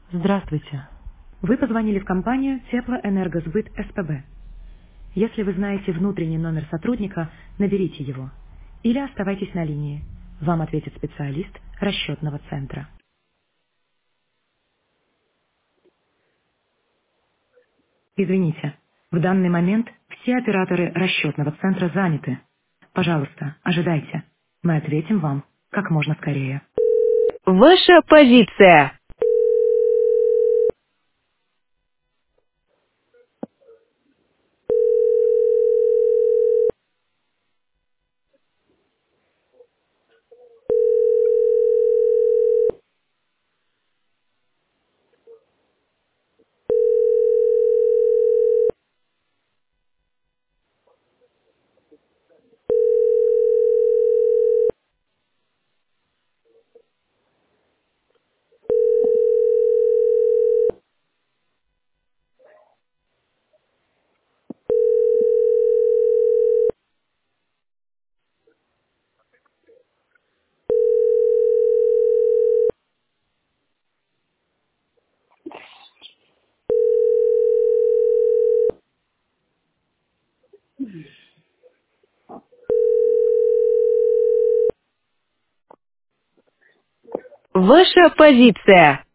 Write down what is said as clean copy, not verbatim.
Здравствуйте. Вы позвонили в компанию Теплоэнергосбыт СПБ. Если вы знаете внутренний номер сотрудника, наберите его. Или оставайтесь на линии. Вам ответит специалист расчетного центра. Извините, в данный момент все операторы расчетного центра заняты. Пожалуйста, ожидайте. Мы ответим вам как можно скорее. Ваша позиция. Ваша позиция.